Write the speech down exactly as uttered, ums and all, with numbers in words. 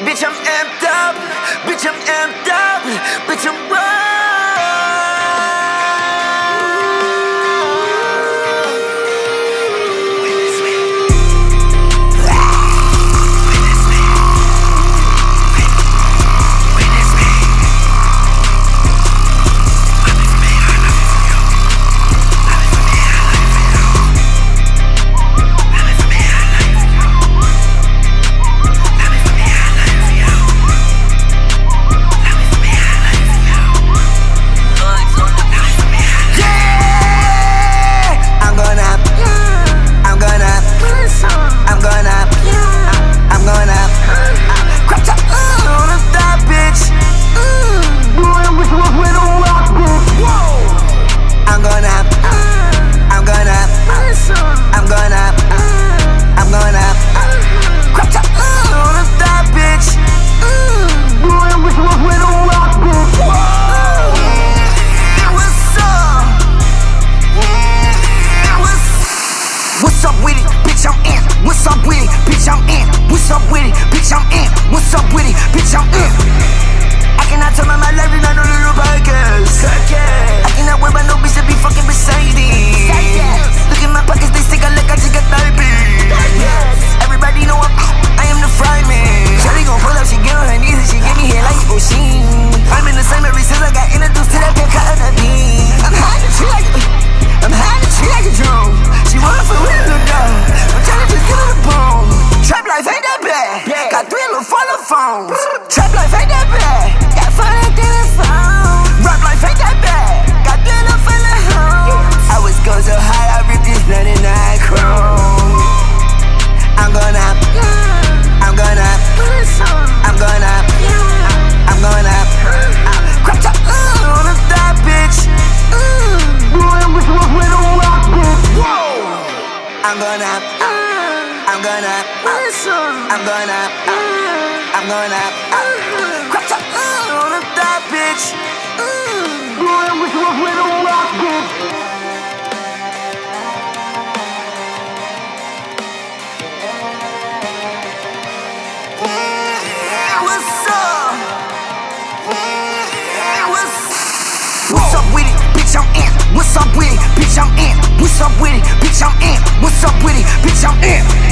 Bitch, I'm amped up. Bitch, I'm amped up. Bitch, I'm wild. What's up with it, bitch, I'm in. What's up with it, bitch, I'm in. What's up with it, bitch, I'm in. What's up with it, bitch, I'm in. I cannot turn my life in no little podcast. I cannot wear by no bitch that be fucking beside me. Look at my pockets, they stick out like I just got diabetes. Everybody know I'm, I am the fry man. Shawty gon' pull up, she get on her knees and she give me head like O'Sheen. I'm in the same every since I got introduced to that pink cotton of bean. I'm high and she like, I'm high and she like a drone. She wanna for real little dog. I'm tryna just get on the bone. Trap life ain't that bad. Got three little follow phones. Trap life ain't that bad. Got four little telephones. Rap life ain't that bad. Got three little fella homes. I was going so high, I ripped this ninety-nine chrome. I'm gonna, I'm gonna, I'm gonna, I'm gonna. Crop top uh, on the thigh, bitch. I'm gonna, uh, I'm gonna, uh, I'm gonna, uh, I'm gonna, uh, crop top uh, on the thigh, bitch. Boy, I wish I was with a rock, bitch. What's up? What's What's up with it, bitch, I'm in. What's up with it, bitch, I'm in. What's up with it, bitch, I'm in. What's up with it, bitch, I'm in.